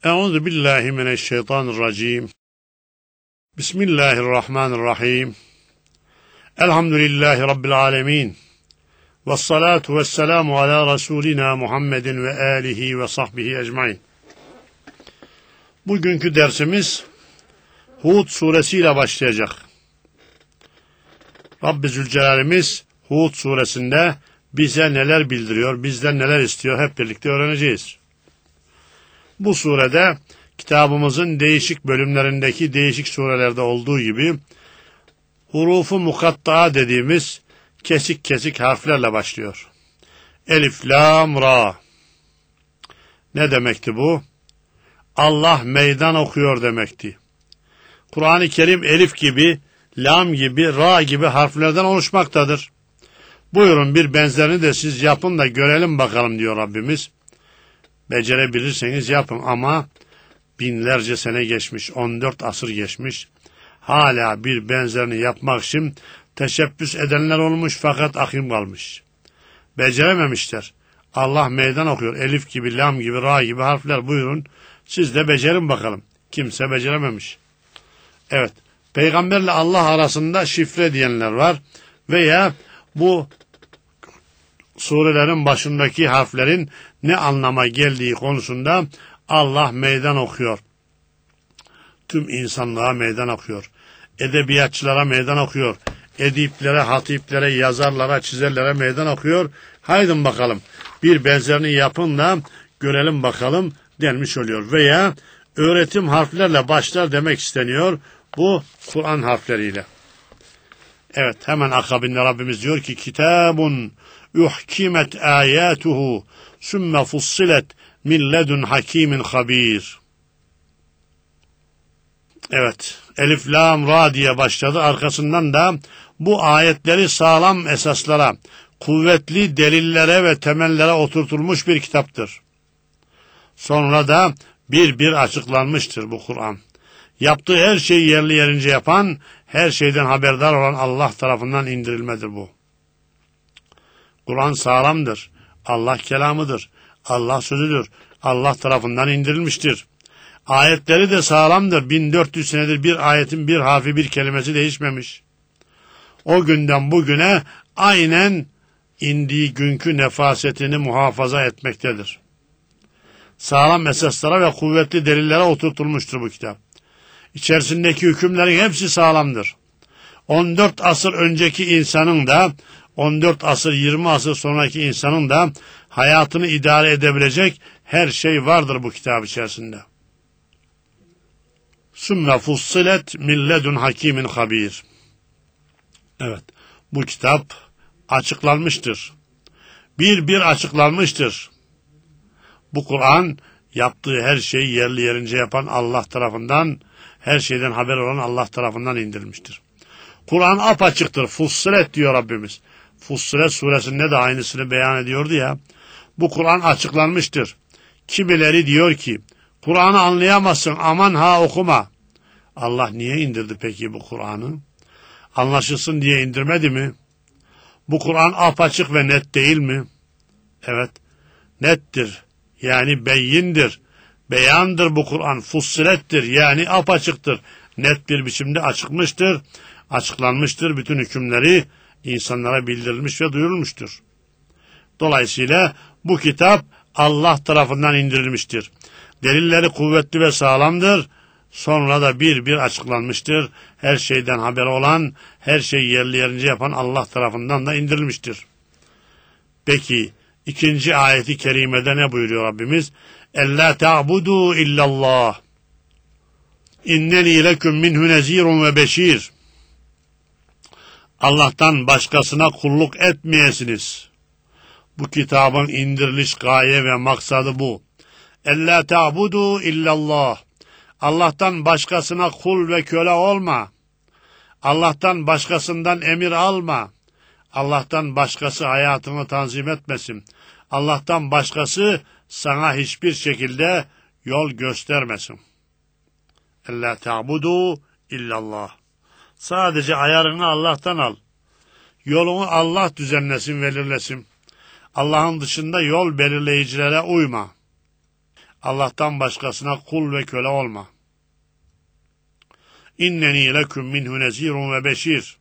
Euzu billahi mineşşeytanirracim. Bismillahirrahmanirrahim. Elhamdülillahi rabbil alamin. Ves salatu vesselamu ala Resulina Muhammedin ve alihi ve sahbihi ecmaîn. Bugünkü dersimiz Hud suresiyle başlayacak. Rabbi Zülcelal'imiz Hud suresinde bize neler bildiriyor, bizden neler istiyor hep birlikte öğreneceğiz. Bu surede kitabımızın değişik bölümlerindeki değişik surelerde olduğu gibi hurufu mukatta'a dediğimiz kesik kesik harflerle başlıyor. Elif, lam, ra. Ne demekti bu? Allah meydan okuyor demekti. Kur'an-ı Kerim elif gibi, lam gibi, ra gibi harflerden oluşmaktadır. Buyurun bir benzerini de siz yapın da görelim bakalım diyor Rabbimiz. Becerebilirseniz yapın ama binlerce sene geçmiş, 14 asır geçmiş. Hala bir benzerini yapmak için teşebbüs edenler olmuş fakat akim kalmış. Becerememişler. Allah meydan okuyor. Elif gibi, lam gibi, ra gibi harfler buyurun. Siz de becerin bakalım. Kimse becerememiş. Evet. Peygamberle Allah arasında şifre diyenler var. Veya bu surelerin başındaki harflerin ne anlama geldiği konusunda Allah meydan okuyor. Tüm insanlığa meydan okuyor. Edebiyatçılara meydan okuyor. Ediplere, hatiplere, yazarlara, çizerlere meydan okuyor. Haydin bakalım bir benzerini yapın da görelim bakalım denmiş oluyor. Veya öğretim harflerle başlar demek isteniyor bu Kur'an harfleriyle. Evet, hemen akabinde Rabbimiz diyor ki kitabun uhkimet ayatuhu sümme fussilet min ledun hakimin habir. Evet, elif, lam, ra diye başladı. Arkasından da bu ayetleri sağlam esaslara, kuvvetli delillere ve temellere oturtulmuş bir kitaptır. Sonra da bir bir açıklanmıştır bu Kur'an. Yaptığı her şeyi yerli yerince yapan, her şeyden haberdar olan Allah tarafından indirilmedir bu. Kur'an sağlamdır. Allah kelamıdır. Allah sözüdür. Allah tarafından indirilmiştir. Ayetleri de sağlamdır. 1400 senedir bir ayetin bir harfi bir kelimesi değişmemiş. O günden bugüne aynen indiği günkü nefasetini muhafaza etmektedir. Sağlam esaslara ve kuvvetli delillere oturtulmuştur bu kitap. İçerisindeki hükümlerin hepsi sağlamdır. 14 asır önceki insanın da 14 asır 20 asır sonraki insanın da hayatını idare edebilecek her şey vardır bu kitap içerisinde. Sümme fussilet min ledun hakimin habir. Evet, bu kitap açıklanmıştır. Bir bir açıklanmıştır. Bu Kur'an yaptığı her şeyi yerli yerince yapan Allah tarafından, her şeyden haber olan Allah tarafından indirilmiştir. Kur'an apaçıktır. Fussilet diyor Rabbimiz. Fussilet suresinde de aynısını beyan ediyordu ya. Bu Kur'an açıklanmıştır. Kimileri diyor ki Kur'an'ı anlayamazsın aman ha okuma. Allah niye indirdi peki bu Kur'an'ı? Anlaşılsın diye indirmedi mi? Bu Kur'an apaçık ve net değil mi? Evet, nettir. Yani beyindir. Beyandır bu Kur'an. Fussilettir. Yani apaçıktır. Net bir biçimde açıkmıştır. Açıklanmıştır. Bütün hükümleri insanlara bildirilmiş ve duyurulmuştur. Dolayısıyla bu kitap Allah tarafından indirilmiştir. Delilleri kuvvetli ve sağlamdır. Sonra da bir bir açıklanmıştır. Her şeyden haberi olan, her şeyi yerli yerince yapan Allah tarafından da indirilmiştir. Peki ikinci ayeti kerimede ne buyuruyor Rabbimiz? Ellâ ta'budu illallah. İnneni leküm minhu nezîrun ve beşîr. Allah'tan başkasına kulluk etmeyesiniz. Bu kitabın indiriliş gaye ve maksadı bu. Ellâ ta'budu illallah. Allah'tan başkasına kul ve köle olma. Allah'tan başkasından emir alma. Allah'tan başkası hayatını tanzim etmesin. Allah'tan başkası sana hiçbir şekilde yol göstermesin. Ellâ ta'budu illallah. Sadece ayarını Allah'tan al. Yolunu Allah düzenlesin, belirlesin. Allah'ın dışında yol belirleyicilere uyma. Allah'tan başkasına kul ve köle olma. İnneni leküm minhu nezirun ve beşir.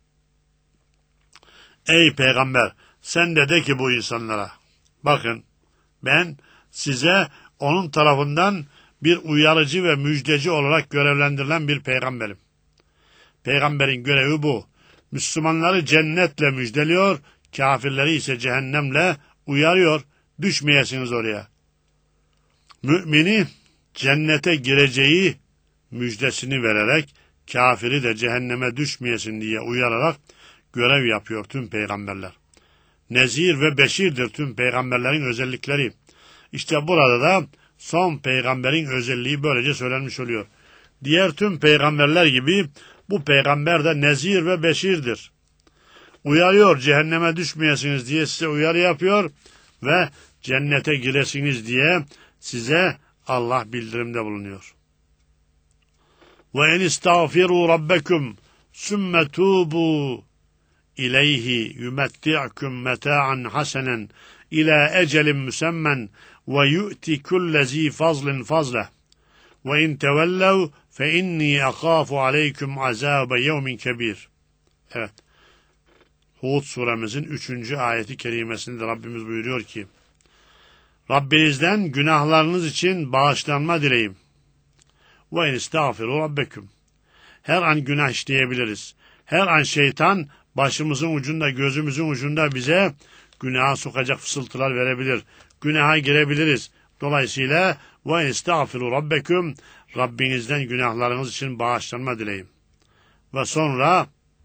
Ey peygamber, sen de ki bu insanlara, bakın ben size onun tarafından bir uyarıcı ve müjdeci olarak görevlendirilen bir peygamberim. Peygamberin görevi bu. Müslümanları cennetle müjdeliyor, kafirleri ise cehennemle uyarıyor. Düşmeyesiniz oraya. Mümini cennete gireceği müjdesini vererek, kafiri de cehenneme düşmeyesin diye uyararak görev yapıyor tüm peygamberler. Nezir ve beşirdir tüm peygamberlerin özellikleri. İşte burada da son peygamberin özelliği böylece söylenmiş oluyor. Diğer tüm peygamberler gibi bu peygamber de nezir ve beşirdir. Uyarıyor, cehenneme düşmeyesiniz diye size uyarı yapıyor ve cennete giresiniz diye size Allah bildirimde bulunuyor. Ve en istağfiru rabbekum sümme tubu İleyhi yumetti'kum meta'an hasenen ila ecelin müsemmen ve yu'ti kulle zi fazlin fazleh ve in tevellev fe inni akhafu aleykum azabe yevmin kebir. Evet. Hud suremizin 3. ayeti kerimesinde Rabbimiz buyuruyor ki, Rabbinizden günahlarınız için bağışlanma dileyin. Ve en istağfiru rabbekum. Her an günah işleyebiliriz. Her an şeytan başımızın ucunda, gözümüzün ucunda bize günaha sokacak fısıltılar verebilir. Günaha girebiliriz. Dolayısıyla ve estağfiru rabbekum, Rabbinizden günahlarınız için bağışlanma dileyin. Ve sonra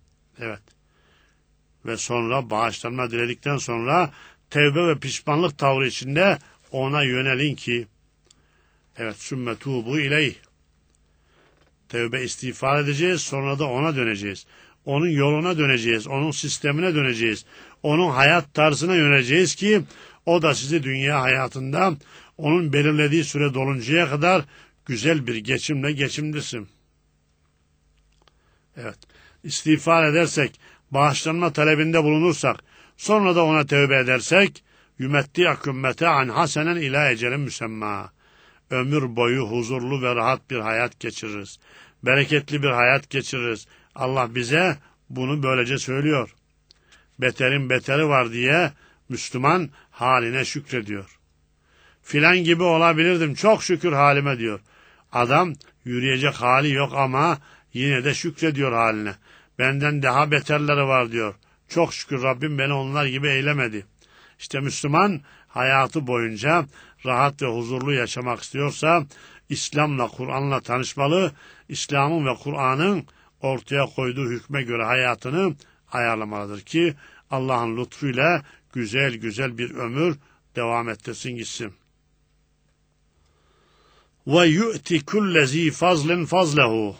bağışlanma diledikten sonra tevbe ve pişmanlık tavrı içinde ona yönelin ki sümme tubu ileyh. Tevbe istiğfar edeceğiz, sonra da ona döneceğiz. Onun yoluna döneceğiz, onun sistemine döneceğiz. Onun hayat tarzına yöneleceğiz ki o da sizi dünya hayatında onun belirlediği süre doluncaya kadar güzel bir geçimle geçimdirsin. Evet, istiğfar edersek, bağışlanma talebinde bulunursak, sonra da ona tevbe edersek, yumetti'akum meta'an hasenen ila ecelin müsemma. Ömür boyu huzurlu ve rahat bir hayat geçiririz. Bereketli bir hayat geçiririz. Allah bize bunu böylece söylüyor. Beterin beteri var diye Müslüman haline şükrediyor. Filan gibi olabilirdim, çok şükür halime diyor. Adam yürüyecek hali yok ama yine de şükrediyor haline. Benden daha beterleri var diyor. Çok şükür Rabbim beni onlar gibi eylemedi. İşte Müslüman hayatı boyunca rahat ve huzurlu yaşamak istiyorsa İslam'la, Kur'an'la tanışmalı, İslam'ın ve Kur'an'ın ortaya koyduğu hükme göre hayatını ayarlamalıdır ki Allah'ın lütfuyla güzel güzel bir ömür devam ettirsin gitsin. Ve yu'ti kullezi fazlin fazlehu.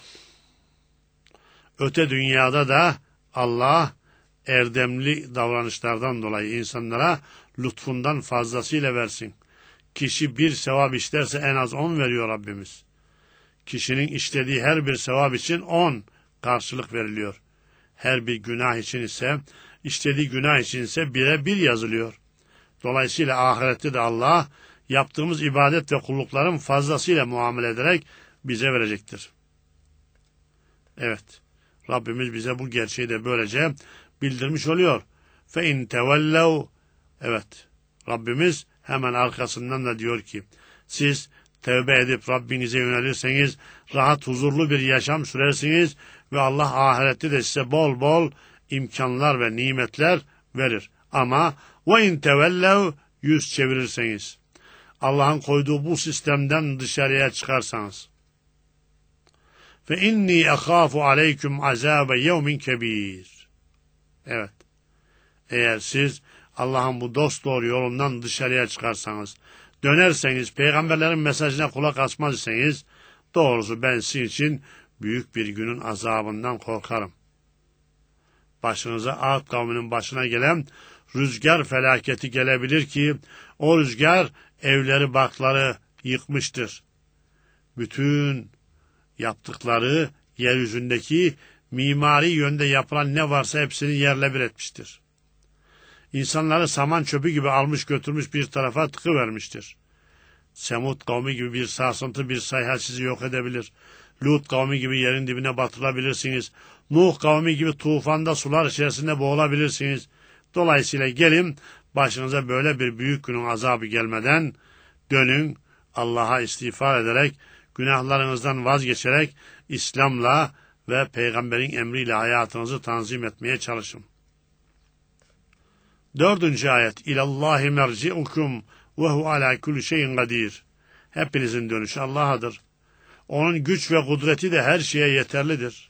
Öte dünyada da Allah erdemli davranışlardan dolayı insanlara lütfundan fazlasıyla versin. Kişi bir sevap işlerse en az 10 veriyor Rabbimiz. Kişinin işlediği her bir sevap için 10 karşılık veriliyor. Her bir günah için ise, işlediği günah için ise 1'e 1 yazılıyor. Dolayısıyla ahirette de Allah yaptığımız ibadet ve kullukların fazlasıyla muamele ederek bize verecektir. Evet, Rabbimiz bize bu gerçeği de böylece bildirmiş oluyor. فَاِنْ تَوَلَّوْا. Evet, Rabbimiz hemen arkasından da diyor ki, siz tevbe edip Rabbinize yönelirseniz, rahat huzurlu bir yaşam sürersiniz ve Allah ahirette de size bol bol imkanlar ve nimetler verir. Ama وَاِنْ تَوَلَّوْا, yüz çevirirseniz, Allah'ın koyduğu bu sistemden dışarıya çıkarsanız, فَاِنِّي أَخَافُ عَلَيْكُمْ عَذَابَ يَوْمٍ كَب۪يرٍ. Evet, eğer siz Allah'ın bu dosdoğru yolundan dışarıya çıkarsanız, dönerseniz, peygamberlerin mesajına kulak asmaz iseniz, doğrusu ben sizin için büyük bir günün azabından korkarım. Başınıza Ad kavminin başına gelen rüzgar felaketi gelebilir ki, o rüzgar evleri barkları yıkmıştır. Bütün yaptıkları yeryüzündeki mimari yönde yapılan ne varsa hepsini yerle bir etmiştir. İnsanları saman çöpü gibi almış götürmüş bir tarafa tıkıvermiştir. Semud kavmi gibi bir sarsıntı, bir sayha sizi yok edebilir. Lut kavmi gibi yerin dibine batırılabilirsiniz. Nuh kavmi gibi tufanda sular içerisinde boğulabilirsiniz. Dolayısıyla gelin başınıza böyle bir büyük günün azabı gelmeden dönün, Allah'a istiğfar ederek, günahlarınızdan vazgeçerek İslam'la ve peygamberin emriyle hayatınızı tanzim etmeye çalışın. 4. ayet. İlallahi merci'ukum ve hu ala kulli şeyin kadir. Hepinizin dönüşü Allah'adır. Onun güç ve kudreti de her şeye yeterlidir.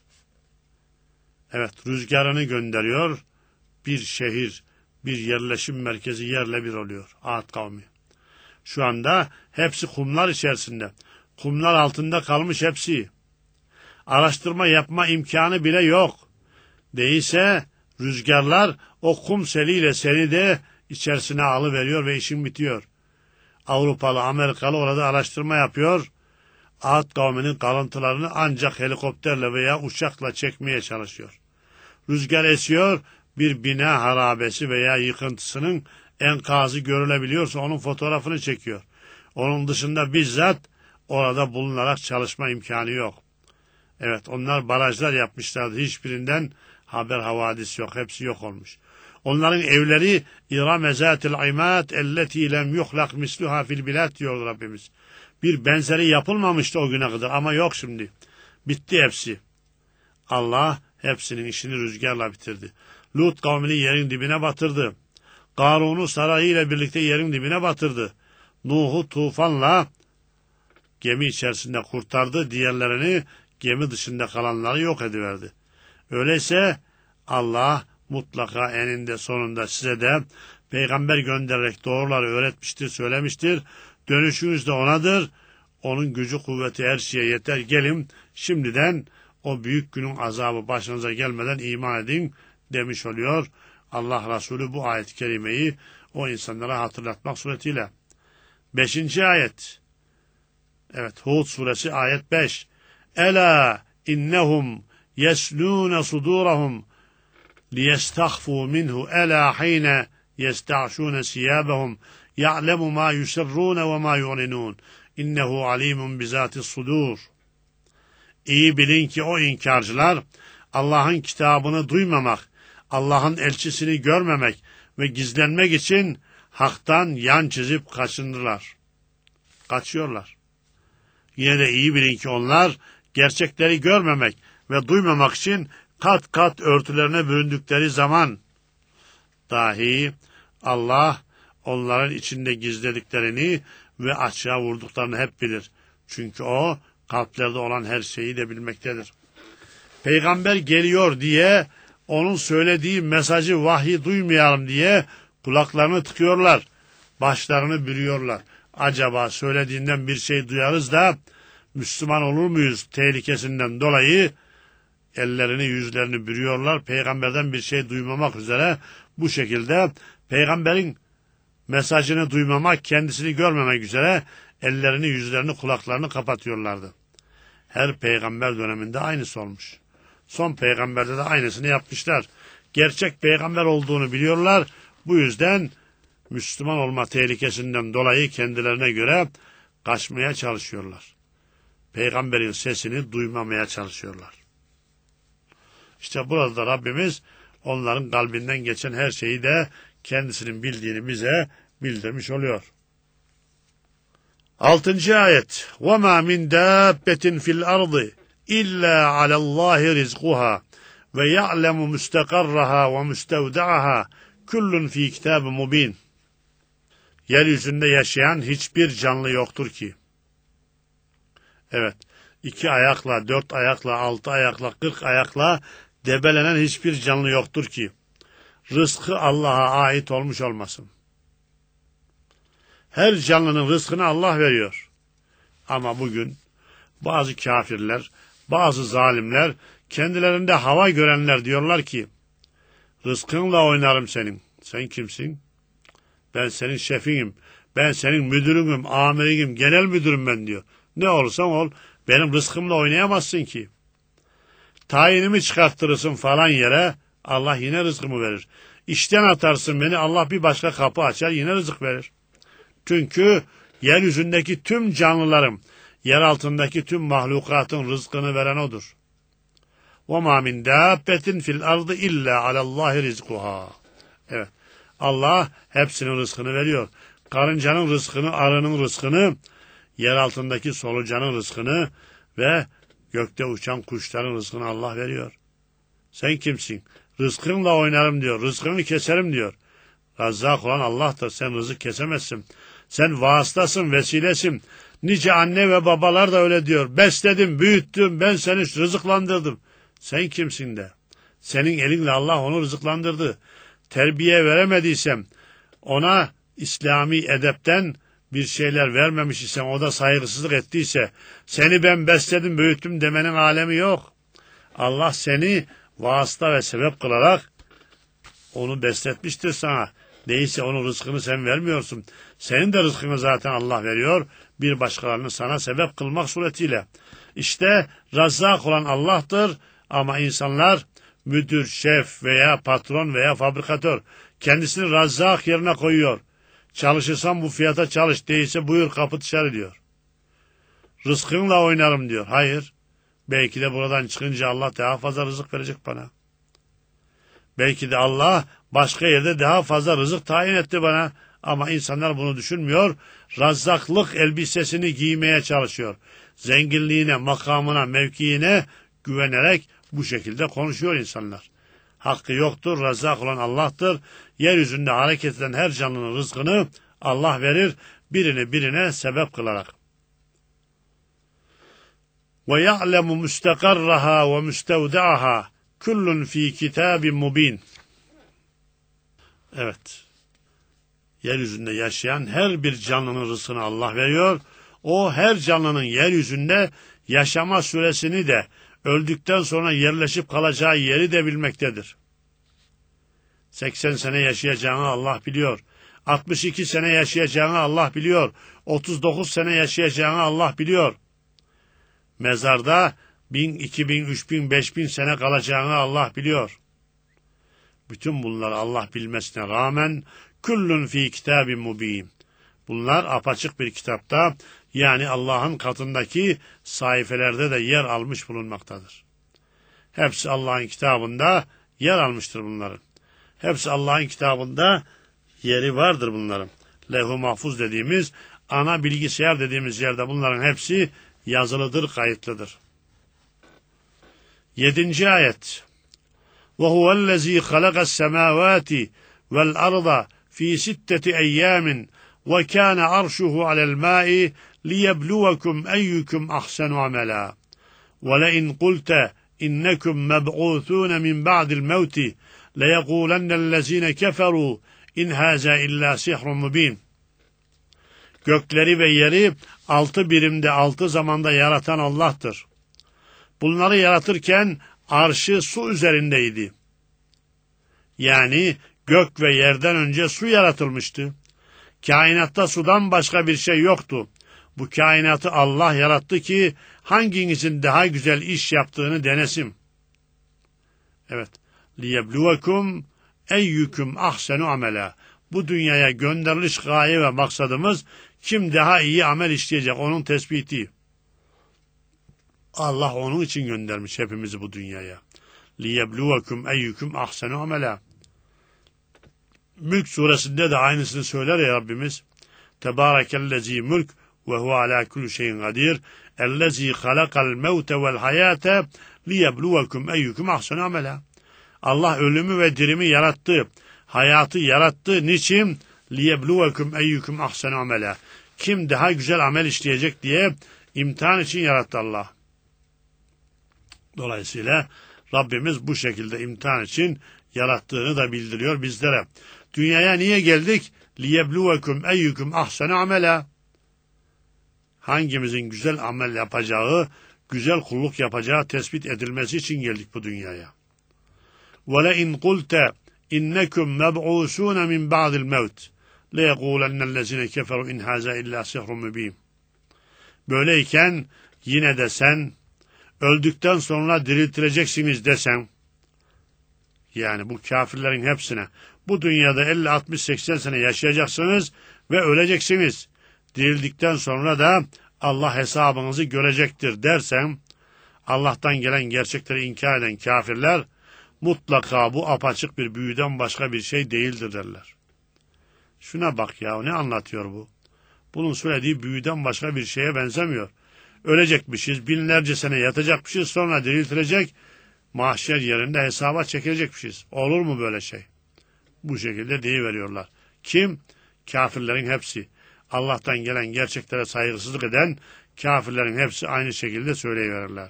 Evet, rüzgarını gönderiyor. Bir şehir, bir yerleşim merkezi yerle bir oluyor. Ad kavmi. Şu anda hepsi kumlar içerisinde. Kumlar altında kalmış hepsi. Araştırma yapma imkanı bile yok. Değilse rüzgarlar o kum seliyle seni de içerisine alıveriyor ve işin bitiyor. Avrupalı, Amerikalı orada araştırma yapıyor. Ad kavminin kalıntılarını ancak helikopterle veya uçakla çekmeye çalışıyor. Rüzgar esiyor, bir bina harabesi veya yıkıntısının enkazı görülebiliyorsa onun fotoğrafını çekiyor. Onun dışında bizzat orada bulunarak çalışma imkanı yok. Evet, onlar barajlar yapmışlardı. Hiçbirinden haber havadis yok. Hepsi yok olmuş. Onların evleri İrame zâtil imâd elleti lem yuhlak misluha fil bilad diyor Rabbimiz. Bir benzeri yapılmamıştı o güne kadar ama yok şimdi. Bitti hepsi. Allah hepsinin işini rüzgarla bitirdi. Lut kavmini yerin dibine batırdı. Karun'u sarayıyla birlikte yerin dibine batırdı. Nuh'u tufanla gemi içerisinde kurtardı. Diğerlerini, gemi dışında kalanları yok ediverdi. Öyleyse Allah mutlaka eninde sonunda size de peygamber göndererek doğruları öğretmiştir, söylemiştir. Dönüşünüz de onadır. Onun gücü, kuvveti her şeye yeter. Gelin şimdiden o büyük günün azabı başınıza gelmeden iman edin demiş oluyor. Allah Resulü bu ayet-i kerimeyi o insanlara hatırlatmak suretiyle. 5. ayet. Evet, Hud suresi ayet 5. Ela innehum yeslûne sudûrahum liyestahfû minhu ela hîne yesta'şûne siyâbehum ya'lemu mâ yusirrûne ve mâ yu'linûn innehu alîmun bizâtis sudûr. İyi bilin ki o inkarcılar Allah'ın kitabını duymamak, Allah'ın elçisini görmemek ve gizlenmek için haktan yan çizip kaçınırlar. Kaçıyorlar. Yine de iyi bilin ki onlar gerçekleri görmemek ve duymamak için kat kat örtülerine büründükleri zaman dahi Allah onların içinde gizlediklerini ve açığa vurduklarını hep bilir. Çünkü o kalplerde olan her şeyi de bilmektedir. Peygamber geliyor diye onun söylediği mesajı, vahyi duymayalım diye kulaklarını tıkıyorlar, başlarını bürüyorlar. Acaba söylediğinden bir şey duyarız da Müslüman olur muyuz tehlikesinden dolayı ellerini yüzlerini bürüyorlar. Peygamberden bir şey duymamak üzere bu şekilde peygamberin mesajını duymamak, kendisini görmemek üzere ellerini yüzlerini kulaklarını kapatıyorlardı. Her peygamber döneminde aynısı olmuş. Son peygamberde de aynısını yapmışlar. Gerçek peygamber olduğunu biliyorlar. Bu yüzden Müslüman olma tehlikesinden dolayı kendilerine göre kaçmaya çalışıyorlar. Peygamberin sesini duymamaya çalışıyorlar. İşte burada da Rabbimiz onların kalbinden geçen her şeyi de kendisinin bildiğini bize bildirmiş oluyor. 6. ayet. وَمَا مِنْ دَابَّةٍ فِي الْأَرْضِ إِلَّا عَلَى اللّٰهِ رِزْقُهَا وَيَعْلَمُ مُسْتَقَرَّهَا وَمُسْتَوْدَعَهَا كُلٌّ فِي كِتَابٍ مُبِينٍ. Yeryüzünde yaşayan hiçbir canlı yoktur ki. Evet, 2 ayakla, 4 ayakla, 6 ayakla, 40 ayakla debelenen hiçbir canlı yoktur ki rızkı Allah'a ait olmuş olmasın. Her canlının rızkını Allah veriyor. Ama bugün bazı kafirler, bazı zalimler, kendilerinde hava görenler diyorlar ki rızkınla oynarım senin. Sen kimsin? Ben senin şefinim. Ben senin müdürünüm, amirinim, genel müdürüm ben diyor. Ne olursan ol, benim rızkımla oynayamazsın ki. Tayinimi çıkarttırırsın falan yere, Allah yine rızkımı verir. İşten atarsın beni, Allah bir başka kapı açar, yine rızık verir. Çünkü Yeryüzündeki tüm canlıların, yer altındaki tüm mahlukatın rızkını veren odur. وَمَا مِنْ دَابَّةٍ فِي الْأَرْضِ إِلَّا عَلَى اللّٰهِ رِزْقُهَا. Evet. Allah hepsinin rızkını veriyor. Karıncanın rızkını, arının rızkını, yer altındaki solucanın rızkını ve gökte uçan kuşların rızkını Allah veriyor. Sen kimsin? Rızkınla oynarım diyor. Rızkını keserim diyor. Razzak olan Allah'tır. Sen rızık kesemezsin. Sen vasıtasın, vesilesin. Nice anne ve babalar da öyle diyor. Besledim, büyüttüm, ben seni rızıklandırdım. Sen kimsin de? Senin elinle Allah onu rızıklandırdı. Terbiye veremediysem, ona İslami edepten bir şeyler vermemiş isem, o da saygısızlık ettiyse, seni ben besledim, büyüttüm demenin alemi yok. Allah seni vasıta ve sebep kılarak onu besletmiştir sana. Değilse onun rızkını sen vermiyorsun. Senin de rızkını zaten Allah veriyor. Bir başkalarını sana sebep kılmak suretiyle. İşte Razzak olan Allah'tır ama insanlar müdür, şef veya patron veya fabrikatör kendisini Razzak yerine koyuyor. Çalışırsan bu fiyata çalış, değilse buyur kapı dışarı diyor. Rızkınla oynarım diyor. Hayır. Belki de buradan çıkınca Allah daha fazla rızık verecek bana. Belki de Allah başka yerde daha fazla rızık tayin etti bana. Ama insanlar bunu düşünmüyor. Razzaklık elbisesini giymeye çalışıyor. Zenginliğine, makamına, mevkiine güvenerek bu şekilde konuşuyor insanlar. Hakkı yoktur, Razzak olan Allah'tır. Yeryüzünde hareket eden her canlının rızkını Allah verir, birini birine sebep kılarak. وَيَعْلَمُ مُسْتَقَرَّهَا وَمُسْتَوْدَعَهَا كُلٌّ ف۪ي كِتَابٍ مُب۪ينٍ. Evet. Yeryüzünde yaşayan her bir canlının rızkını Allah veriyor. O her canlının yeryüzünde yaşama süresini de, öldükten sonra yerleşip kalacağı yeri de bilmektedir. 80 sene yaşayacağını Allah biliyor. 62 sene yaşayacağını Allah biliyor. 39 sene yaşayacağını Allah biliyor. Mezarda 1000, 2000, 3000, 5000 sene kalacağını Allah biliyor. Bütün bunları Allah bilmesine rağmen kullun fi kitabin mubin. Bunlar apaçık bir kitapta, yani Allah'ın katındaki sayfelerde de yer almış bulunmaktadır. Hepsi Allah'ın kitabında yer almıştır bunların. Hepsi Allah'ın kitabında yeri vardır bunların. Levh-i Mahfuz dediğimiz, ana bilgisayar dediğimiz yerde bunların hepsi yazılıdır, kayıtlıdır. 7. ayet. وَهُوَ الَّذ۪ي خَلَقَ السَّمَاوَاتِ وَالْأَرْضَ ف۪ي سِتَّةِ اَيَّامٍ وَكَانَ عَرْشُهُ عَلَى الْمَاءِ لِيَبْلُوَكُمْ اَيُّكُمْ اَحْسَنُ عَمَلًا وَلَئِنْ قُلْتَ اِنَّكُمْ مَبْعُوثُونَ مِنْ بَعْدِ الْمَوْتِ لَيَقُولَنَّ الَّذ۪ينَ كَفَرُوا اِنْ هَذَا اِلَّا سِحْرٌ مُب۪ينٌ. Gökleri ve yeri 6 birimde 6 zamanda yaratan Allah'tır. Bunları yaratırken arşı su üzerindeydi. Yani gök ve yerden önce su yaratılmıştı. Kainatta sudan başka bir şey yoktu. Bu kainatı Allah yarattı ki hanginizin daha güzel iş yaptığını denesin. Evet. لِيَبْلُوَكُمْ اَيُّكُمْ اَحْسَنُ عَمَلًا. Bu dünyaya gönderiliş gaye ve maksadımız kim daha iyi amel işleyecek, onun tespiti. Allah onun için göndermiş hepimizi bu dünyaya. لِيَبْلُوَكُمْ اَيُّكُمْ اَحْسَنُ عَمَلًا. Mülk suresinde de aynısını söyler ya Rabbimiz. Tebârekellezî mülk ve huve alâ kulli şeyin kadîr. Ellezî halakal mevte vel hayâte liyebluvekum eyyukum ahsenu amela. Allah ölümü ve dirimi yarattı. Hayatı yarattı. Niçin? Liyebluvekum eyyukum ahsenu amela. Kim daha güzel amel işleyecek diye imtihan için yarattı Allah. Dolayısıyla Rabbimiz bu şekilde imtihan için yarattığını da bildiriyor bizlere. Dünyaya niye geldik? لِيَبْلُوَكُمْ اَيُّكُمْ اَحْسَنُ عَمَلًا. Hangimizin güzel amel yapacağı, güzel kulluk yapacağı tespit edilmesi için geldik bu dünyaya. وَلَاِنْ قُلْتَ اِنَّكُمْ مَبْعُوثُونَ مِنْ بَعْدِ الْمَوْتِ لَيَقُولَنَّ الَّذِينَ كَفَرُوا اِنْ هَذَا اِلَّا سِحْرٌ مُب۪ينٌ. Böyleyken yine de sen öldükten sonra diriltileceksiniz desen, yani bu kafirlerin hepsine bu dünyada 50, 60, 80 sene yaşayacaksınız ve öleceksiniz. dirildikten sonra da Allah hesabınızı görecektir dersen, Allah'tan gelen gerçekleri inkar eden kafirler, mutlaka bu apaçık bir büyüden başka bir şey değildir derler. Şuna bak ya, ne anlatıyor bu? Bunun söylediği büyüden başka bir şeye benzemiyor. Ölecekmişiz, binlerce sene yatacakmışız, sonra diriltilecek, mahşer yerinde hesaba çekilecekmişiz. Olur mu böyle şey? Bu şekilde deyiveriyorlar. Kim? Kafirlerin hepsi. Allah'tan gelen gerçeklere saygısızlık eden kafirlerin hepsi aynı şekilde söyleyiverirler.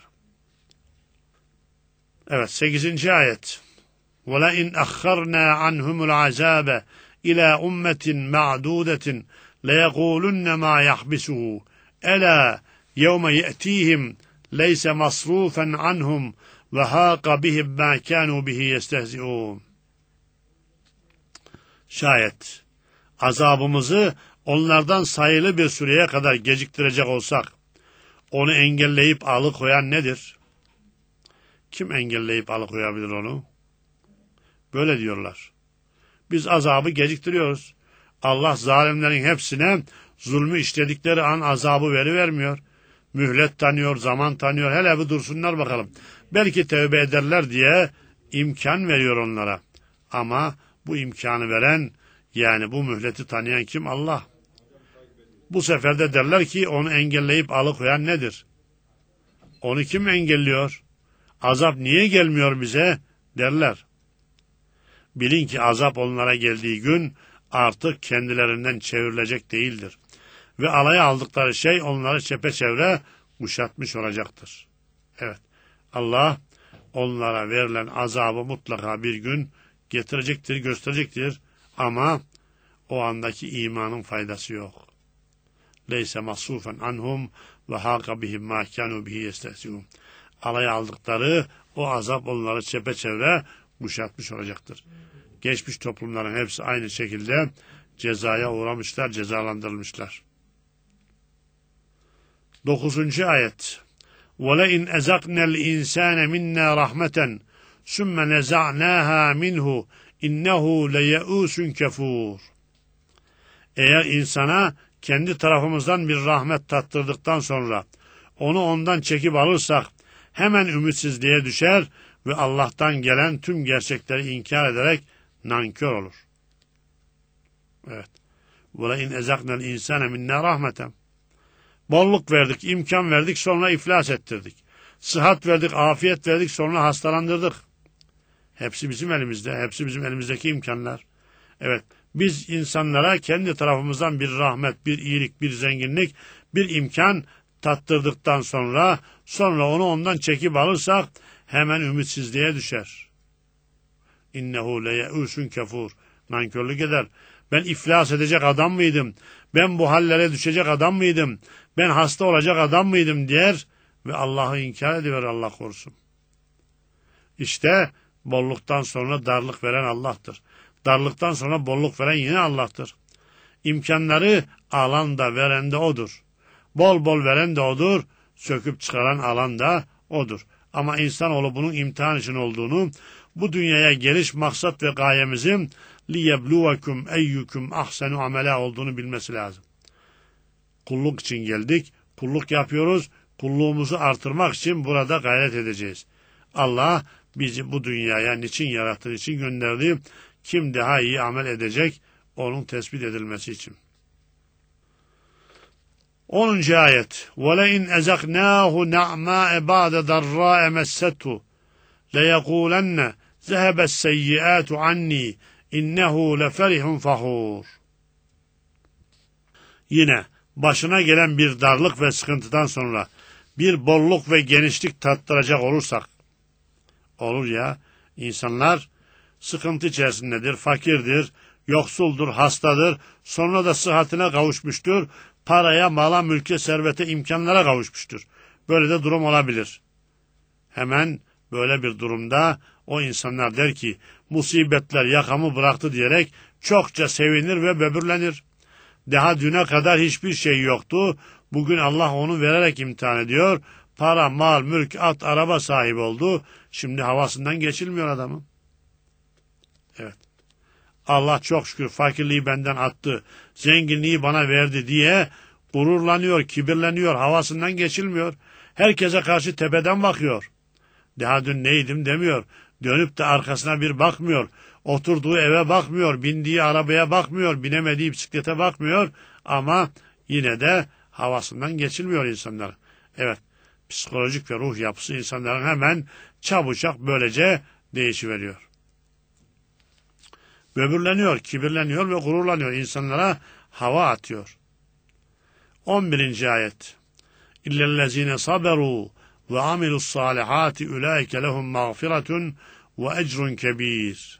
Evet, 8. ayet. وَلَاِنْ أَخَّرْنَا عَنْهُمُ الْعَذَابَ إِلَى أُمَّةٍ مَعْدُودَةٍ لَيَقُولُنَّ مَا يَحْبِسُهُ أَلَا يَوْمَ يَأْتِيهِمْ لَيْسَ مَصْرُوفًا عَنْهُمْ وَهَاقَ بِهِمْ مَا كَانُوا بِهِ يَسْتَهْزِئُونَ. Şayet azabımızı onlardan sayılı bir süreye kadar geciktirecek olsak, onu engelleyip alıkoyan nedir? Kim engelleyip alıkoyabilir onu? Böyle diyorlar. Biz azabı geciktiriyoruz. Allah zalimlerin hepsine zulmü işledikleri an azabı verivermiyor. Mühlet tanıyor, zaman tanıyor. Hele bir dursunlar bakalım. Belki tövbe ederler diye imkan veriyor onlara. Ama bu imkanı veren, yani bu mühleti tanıyan kim? Allah. Bu sefer de derler ki onu engelleyip alıkoyan nedir? Onu kim engelliyor? Azap niye gelmiyor bize? Derler. Bilin ki azap onlara geldiği gün artık kendilerinden çevrilecek değildir. Ve alaya aldıkları şey onları çepeçevre kuşatmış olacaktır. Evet, Allah onlara verilen azabı mutlaka bir gün getirecektir, gösterecektir. Ama o andaki imanın faydası yok. Leyse mahsufen anhum ve haka bihim ma kanu bihi yestehziun. Alaya aldıkları o azap onları çepeçevre kuşatmış olacaktır. Geçmiş toplumların hepsi aynı şekilde cezaya uğramışlar, cezalandırılmışlar. 9. ayet. وَلَاِنْ اَزَقْنَا الْاِنْسَانَ مِنَّا رَحْمَةً ثُمَّ نَزَعْنَاهَا مِنْهُ اِنَّهُ لَيَئُوسٌ كَفُورٌ. Eğer insana kendi tarafımızdan bir rahmet tattırdıktan sonra onu ondan çekip alırsak hemen ümitsizliğe düşer ve Allah'tan gelen tüm gerçekleri inkar ederek nankör olur. Evet. وَلَاِنْ اَزَقْنَا الْاِنْسَانَ مِنَّا رَحْمَةً. Bolluk verdik, imkan verdik, sonra iflas ettirdik. Sıhhat verdik, afiyet verdik, sonra hastalandırdık. Hepsi bizim elimizde, hepsi bizim elimizdeki imkanlar. Evet, biz insanlara kendi tarafımızdan bir rahmet, bir iyilik, bir zenginlik, bir imkan tattırdıktan sonra onu ondan çekip alırsak hemen ümitsizliğe düşer. İnnehu leyeusun kefur. Nankörlük eder. Ben iflas edecek adam mıydım? Ben bu hallere düşecek adam mıydım? Ben hasta olacak adam mıydım der ve Allah'ı inkar ediver, Allah korusun. İşte bolluktan sonra darlık veren Allah'tır. Darlıktan sonra bolluk veren yine Allah'tır. İmkanları alan da veren de O'dur. Bol bol veren de O'dur. Söküp çıkaran alan da O'dur. Ama insanoğlu bunun imtihan için olduğunu, bu dünyaya geliş maksat ve gayemizin liyebluvekum eyyukum ahsenu amela olduğunu bilmesi lazım. Kulluk için geldik, kulluk yapıyoruz, kulluğumuzu artırmak için burada gayret edeceğiz. Allah bizi bu dünyaya niçin yarattığı için gönderdi, kim daha iyi amel edecek, onun tespit edilmesi için. 10. ayet. وَلَاِنْ اَزَقْنَاهُ نَعْمَاءَ بَعْدَ ضَرَّاءَ مَسَّتْهُ لَيَقُولَنَّ ذَهَبَ السَّيِّئَاتُ عَنِّي اِنَّهُ لَفَرِحٌ فَخُورٌ. Yine başına gelen bir darlık ve sıkıntıdan sonra bir bolluk ve genişlik tattıracak olursak, olur ya, insanlar sıkıntı içerisindedir, fakirdir, yoksuldur, hastadır, sonra da sıhhatine kavuşmuştur, paraya, mala, mülke, servete, imkanlara kavuşmuştur. Böyle de durum olabilir. Hemen böyle bir durumda o insanlar der ki, musibetler yakamı bıraktı diyerek çokça sevinir ve böbürlenir. Daha düne kadar hiçbir şey yoktu. Bugün Allah onu vererek imtihan ediyor. Para, mal, mülk, at, araba sahibi oldu. Şimdi havasından geçilmiyor adamın. Evet. Allah çok şükür fakirliği benden attı, zenginliği bana verdi diye Gururlanıyor, kibirleniyor, havasından geçilmiyor. Herkese karşı tepeden bakıyor. Daha dün neydim demiyor. Dönüp de arkasına bir bakmıyor. Oturduğu eve bakmıyor, bindiği arabaya bakmıyor, binemediği bisiklete bakmıyor. Ama yine de havasından geçilmiyor insanlar. Evet, psikolojik ve ruh yapısı insanların hemen çabucak böylece değişiveriyor. Böbürleniyor, kibirleniyor ve gururlanıyor. İnsanlara hava atıyor. 11. ayet. İllellezine saberu ve amilus salihati ulaike lehum mağfiretun ve ecrun kebir.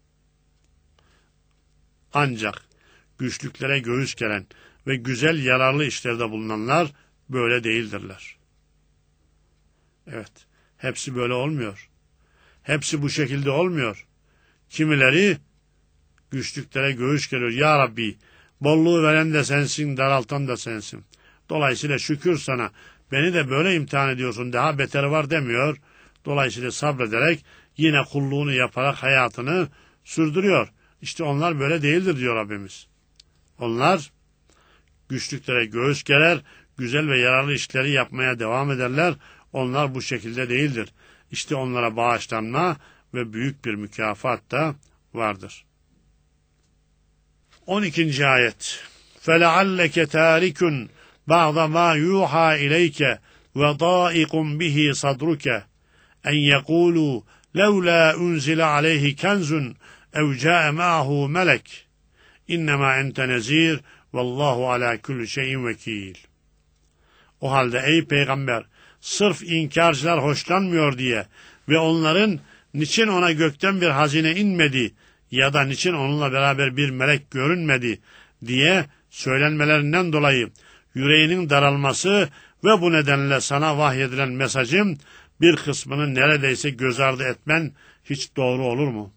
Ancak güçlüklere göğüs geren ve güzel yararlı işlerde bulunanlar böyle değildirler. Evet, hepsi böyle olmuyor. Hepsi bu şekilde olmuyor. Kimileri güçlüklere göğüs geriyor. Ya Rabbi, bolluğu veren de sensin, daraltan da sensin. Dolayısıyla şükür sana. Beni de böyle imtihan ediyorsun. Daha beteri var demiyor. Dolayısıyla sabrederek yine kulluğunu yaparak hayatını sürdürüyor. İşte onlar böyle değildir diyor Rabbimiz. Onlar güçlüklere göğüs gerer, güzel ve yararlı işleri yapmaya devam ederler. Onlar bu şekilde değildir. İşte onlara bağışlanma ve büyük bir mükafat da vardır. 12. ayet. فَلَعَلَّكَ تَارِكٌ بَعْضَ مَا يُوحَى إِلَيْكَ وَضَائِقٌ بِهِ صَدْرُكَ اَنْ يَقُولُوا لَوْلَا أُنْزِلَ عَلَيْهِ كَنْزٌ اَوْ جَاءَ مَعَهُ مَلَكٌ اِنَّمَا اَنْتَ نَزِيرٌ وَاللّٰهُ عَلَى كُلِّ شَيْءٍ وَكِيلٌ. O halde ey peygamber, sırf inkarcılar hoşlanmıyor diye ve onların niçin ona gökten bir hazine inmedi ya da niçin onunla beraber bir melek görünmedi diye söylenmelerinden dolayı yüreğinin daralması ve bu nedenle sana vahyedilen mesajın bir kısmını neredeyse göz ardı etmen hiç doğru olur mu?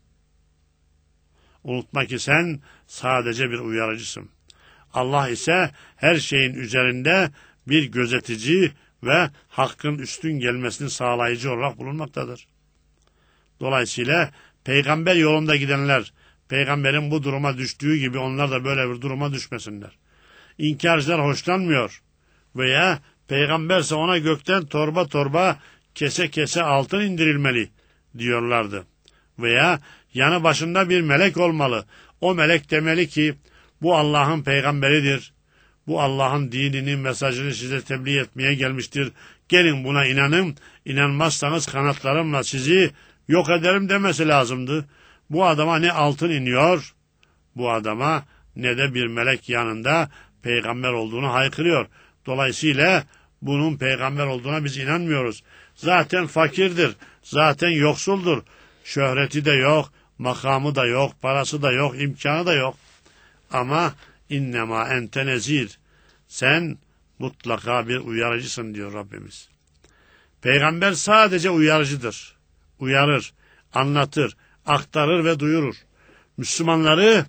Unutma ki sen sadece bir uyarıcısın. Allah ise her şeyin üzerinde bir gözetici ve hakkın üstün gelmesini sağlayıcı olarak bulunmaktadır. Dolayısıyla peygamber yolunda gidenler, peygamberin bu duruma düştüğü gibi onlar da böyle bir duruma düşmesinler. İnkarcılar hoşlanmıyor veya peygamberse ona gökten torba torba kese kese altın indirilmeli diyorlardı. Veya yanı başında bir melek olmalı. O melek demeli ki bu Allah'ın peygamberidir. Bu Allah'ın dinini, mesajını size tebliğ etmeye gelmiştir. Gelin buna inanın. İnanmazsanız kanatlarımla sizi yok ederim demesi lazımdı. Bu adama ne altın iniyor, bu adama ne de bir melek yanında peygamber olduğunu haykırıyor. Dolayısıyla bunun peygamber olduğuna biz inanmıyoruz. Zaten fakirdir, zaten yoksuldur. Şöhreti de yok, makamı da yok, parası da yok, imkanı da yok. Ama innema ente nezir. Sen mutlaka bir uyarıcısın diyor Rabbimiz. Peygamber sadece uyarıcıdır. Uyarır, anlatır, aktarır ve duyurur. Müslümanları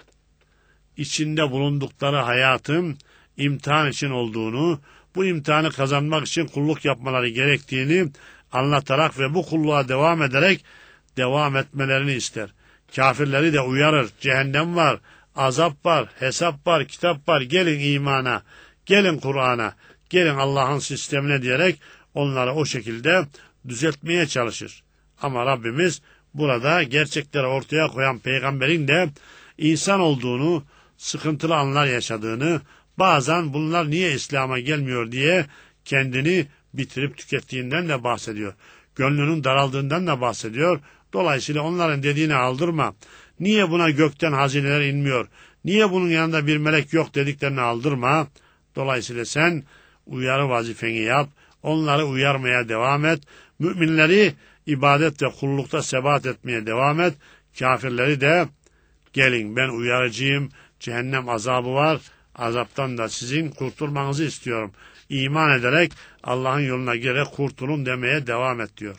içinde bulundukları hayatın imtihan için olduğunu, bu imtihanı kazanmak için kulluk yapmaları gerektiğini anlatarak ve bu kulluğa devam ederek devam etmelerini ister. Kafirleri de uyarır. Cehennem var, azap var, hesap var, kitap var. Gelin imana, gelin Kur'an'a, gelin Allah'ın sistemine diyerek onları o şekilde düzeltmeye çalışır. Ama Rabbimiz burada gerçekleri ortaya koyan peygamberin de insan olduğunu, sıkıntılı anlar yaşadığını, bazen bunlar niye İslam'a gelmiyor diye kendini bitirip tükettiğinden de bahsediyor. Gönlünün daraldığından da bahsediyor. Dolayısıyla onların dediğini aldırma. Niye buna gökten hazineler inmiyor? Niye bunun yanında bir melek yok dediklerini aldırma. Dolayısıyla sen uyarı vazifeni yap. Onları uyarmaya devam et. Müminleri ibadet ve kullukta sebat etmeye devam et. Kafirleri de gelin ben uyarıcıyım. Cehennem azabı var. Azaptan da sizin kurtulmanızı istiyorum. İman ederek Allah'ın yoluna girerek kurtulun demeye devam et diyor.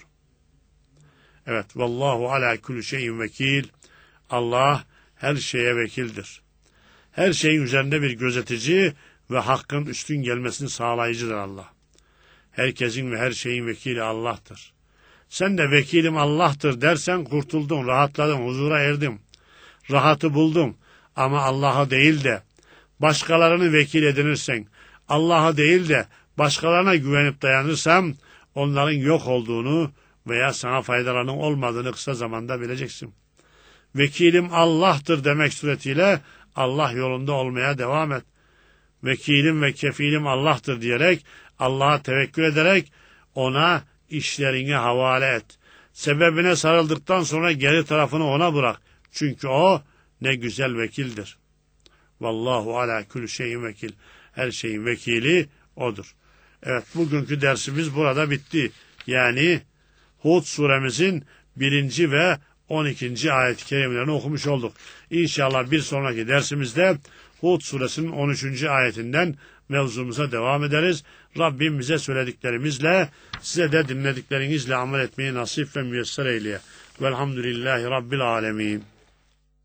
Evet. Vallahu ala kulli şeyin vekil. Allah her şeye vekildir. Her şeyin üzerinde bir gözetici ve hakkın üstün gelmesini sağlayıcıdır Allah. Herkesin ve her şeyin vekili Allah'tır. Sen de vekilim Allah'tır dersen kurtuldun, rahatladın, huzura erdin. Rahatı buldun ama Allah'a değil de başkalarını vekil edinirsen, Allah'a değil de başkalarına güvenip dayanırsam onların yok olduğunu veya sana faydalarının olmadığını kısa zamanda bileceksin. Vekilim Allah'tır demek suretiyle Allah yolunda olmaya devam et. Vekilim ve kefilim Allah'tır diyerek, Allah'a tevekkül ederek ona işlerini havale et. Sebebine sarıldıktan sonra geri tarafını ona bırak. Çünkü o ne güzel vekildir. Vallahu ala kulli şeyin vekil. Her şeyin vekili odur. Evet, bugünkü dersimiz burada bitti. Yani Hud suremizin 1. ve 12. ayet-i kerimelerini okumuş olduk. İnşallah bir sonraki dersimizde Hud suresinin 13. ayetinden mevzumuza devam ederiz. Rabbim bize söylediklerimizle, size de dinlediklerinizle amel etmeyi nasip ve müyesser eyleye. Velhamdülillahi Rabbil alemin.